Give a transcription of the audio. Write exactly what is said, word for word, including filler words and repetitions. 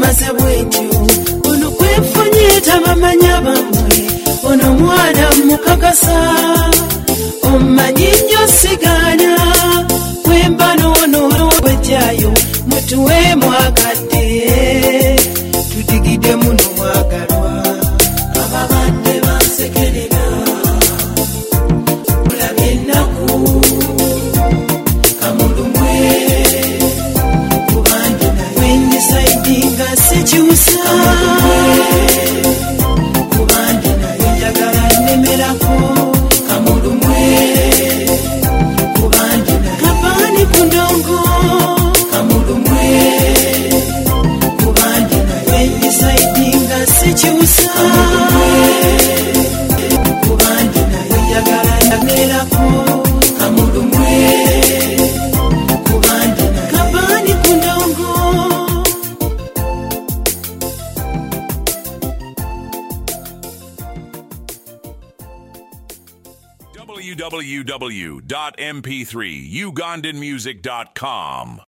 bwebaze bwetyo ono kwefunyita bamanya bamwe ono mwana mukakasa omanyi nnyo sigana wemba noono bwejjayo mutuwe mwagadde tudigide muno mwagalwa ababadde bansekerera olabye ennaku kamulumwe kubandi naye wenyisaidinga sikyusa kubandi naye njagala nnemerako kamulumwe kubandi naye kapani kundongo kamulumwe kubandi naye wenyisaidinga sikyusa kubandi naye njagala nnemerako kamulumwe kubandi naye kapani kundongo. w w w dot m p three ugandan music dot com